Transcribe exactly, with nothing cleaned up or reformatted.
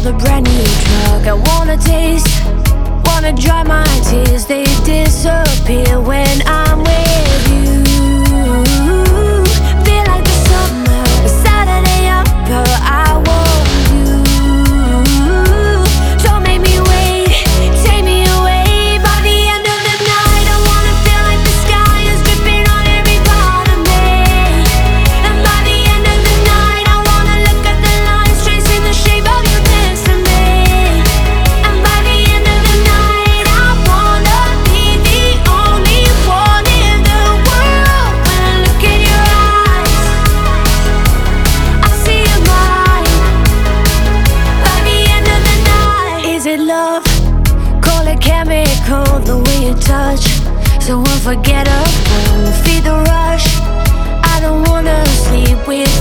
the brand new drug I wanna taste. Wanna dry my tears, they disappear when I'm with you. Feel like the summer, a Saturday upper, I want you. So make me wait, take me away. By the end of the night, I wanna feel like the sky is dripping on every part of me. And by the end of the night, I wanna look at the lines tracing the shape of your destiny. And by the end of the night, I wanna be the only one in the world. When I look in your eyes, I see you're mine. By the end of the night, is it love? Call it chemical, the way you touch, so unforgettable. Feed the rush, I don't wanna sleep with